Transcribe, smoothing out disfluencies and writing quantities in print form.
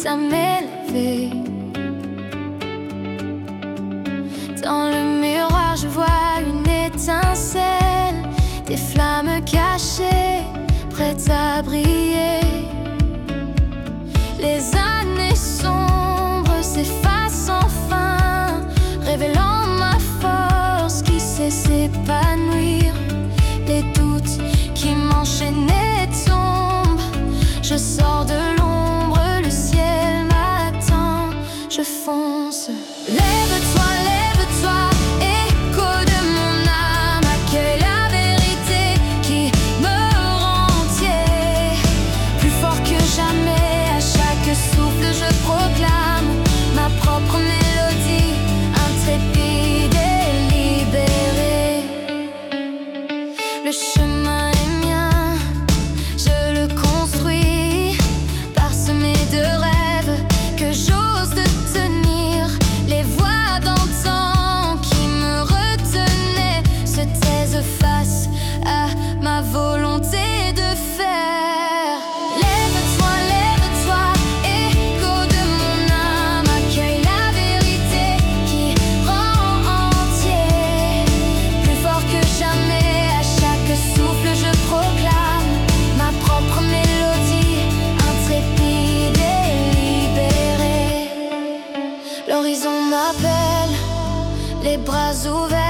à m'élever. Dans le miroir, je vois une étincelle, des flammes cachées, prêtes à briller. Les années sombres s'effacent enfin, révélant ma force qui sait s'épanouir. Les doutes qui m'enchaînaient tombent, je sors de l'ombre, le ciel m'attend, je fonce. Lève-toi, lève-toi, écho de mon âme, accueille la vérité qui me rend entier. Plus fort que jamais, à chaque souffle je proclame ma propre mélodie, intrépide et libérée. Le chemin est mien, je le construis, parsemé de rêves que j'ose de tenir. Les voix d'antan qui me retenaient se taisent face à ma volonté de faire. Lève-toi, lève-toi, écho de mon âme, accueille la vérité qui rend entier. Plus fort que jamais, à chaque souffle je proclame ma propre mélodie, intrépide et libérée. L'horizon m'appelle, les bras ouverts.